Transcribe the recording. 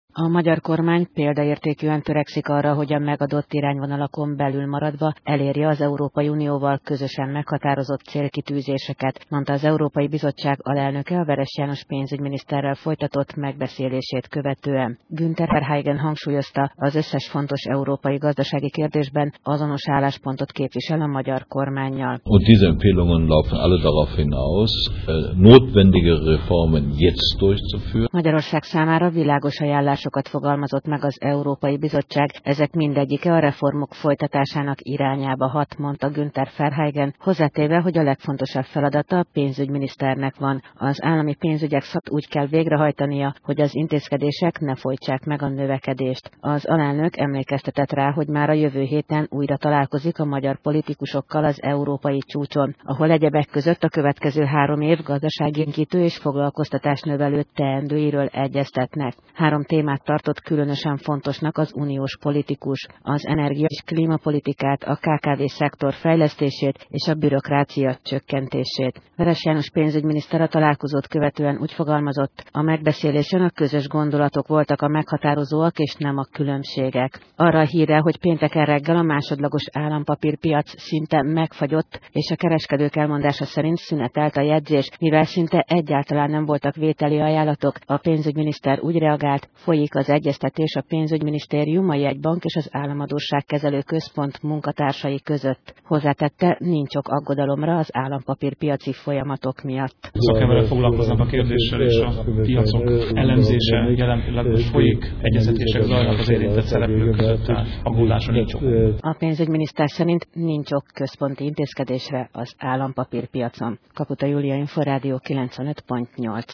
A magyar kormány példaértékűen törekszik arra, hogy a megadott irányvonalakon belül maradva elérje az Európai Unióval közösen meghatározott célkitűzéseket, mondta az Európai Bizottság alelnöke a Veres János pénzügyminiszterrel folytatott megbeszélését követően. Günther Verheugen hangsúlyozta, az összes fontos európai gazdasági kérdésben azonos álláspontot képvisel a magyar kormánnyal. Und diese Empfehlungen laufen alle darauf hinaus, notwendige Reformen jetzt durchzuführen. Magyarország számára világos ajánlásokat fogalmazott meg az Európai Bizottság, ezek mindegyike a reformok folytatásának irányába hat, mondta Günther Verheugen, hozzátéve, hogy a legfontosabb feladata a pénzügyminiszternek van. Az állami pénzügyek úgy kell végrehajtania, hogy az intézkedések ne folytsák meg a növekedést. Az alelnök emlékeztetett rá, hogy már a jövő héten újra találkozik a magyar politikusokkal az európai csúcson, ahol egyebek között a következő 3 év gazdasági élénkítő és foglalkoztatásnövelő teendőiről egyeztetnek. 3 témát tartott különösen fontosnak az uniós politikus: az energia- és klímapolitikát, a KKV-szektor fejlesztését és a bürokrácia csökkentését. Veres János pénzügyminiszter a találkozót követően úgy fogalmazott, a megbeszélésen a közös gondolatok voltak a meghatározóak és nem a különbségek. Arra a hírre, hogy pénteken reggel a másodlagos állampapírpiac szinte megfagyott, és a kereskedők elmondása szerint szünetelt a jegyzés, mivel szinte egyáltalán nem voltak vételi ajánlatok, a pénzügyminiszter úgy reagált, folyik az egyeztetés a pénzügyminisztérium, a jegybank és az államadósságkezelő központ munkatársai között. Hozzátette, nincs ok aggodalomra az állampapírpiaci folyamatok miatt. Szakemberek foglalkoznak a kérdéssel, és a piacok elemzése jelen pillanatban folyik, egyeztetések zajlanak az érintett szereplők között, tehát aggódásra nincs ok. A pénzügyminiszter szerint nincs ok központi intézkedésre az állampapírpiacon. Kaputa Júlia, Inforádió 95.8.